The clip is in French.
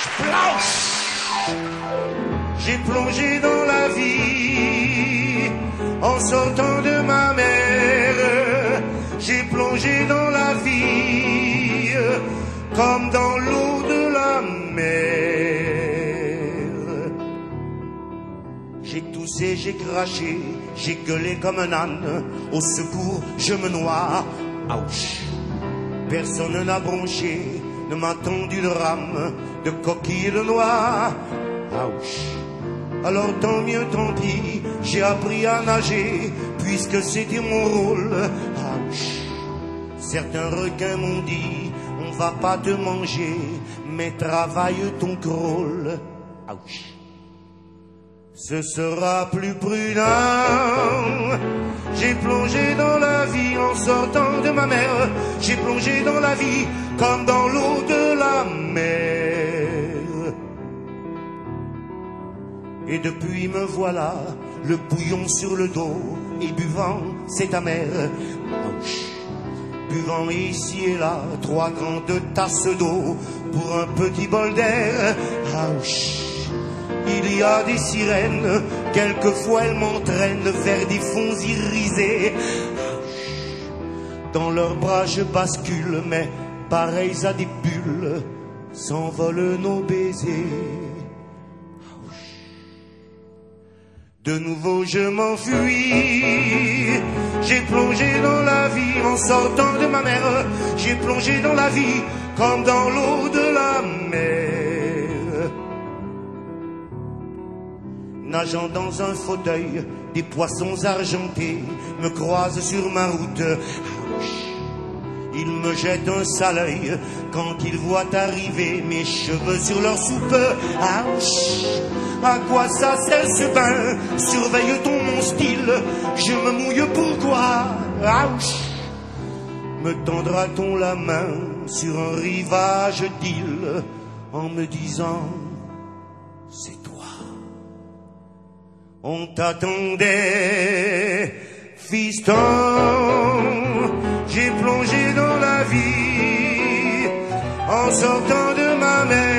Splash. J'ai plongé dans la vie en sortant de ma mère. J'ai plongé dans la vie comme dans l'eau de la mer. J'ai toussé, j'ai craché, j'ai gueulé comme un âne. Au secours, je me noie. Ouch. Personne n'a bronché, ne m'a tendu de rame, de coquille de noix. Ouch. Alors tant mieux, tant pis, j'ai appris à nager, puisque c'était mon rôle. Ouch. Certains requins m'ont dit, on va pas te manger, mais travaille ton crawl. Ouch. Ce sera plus prudent. J'ai plongé dans la vie en sortant de ma mère. J'ai plongé dans la vie comme dans l'eau de la mer. Et depuis me voilà, le bouillon sur le dos, et buvant, c'est amer. Ouch. Buvant ici et là 3 grandes tasses d'eau pour un petit bol d'air. Ouch. Il y a des sirènes, quelquefois elles m'entraînent vers des fonds irisés. Dans leurs bras je bascule, mais pareils à des bulles, s'envolent nos baisers. De nouveau je m'enfuis, j'ai plongé dans la vie en sortant de ma mère. J'ai plongé dans la vie comme dans l'eau de la mer. Nageant dans un fauteuil, des poissons argentés me croisent sur ma route. Ils me jettent un sale œil quand ils voient arriver mes cheveux sur leur soupe. Ouch. À quoi ça sert ce bain? Surveille-t-on mon style? Je me mouille pourquoi? Ouch. Me tendra-t-on la main sur un rivage d'île en me disant c'est toi? On t'attendait, fiston. J'ai plongé dans la vie en sortant de ma mère.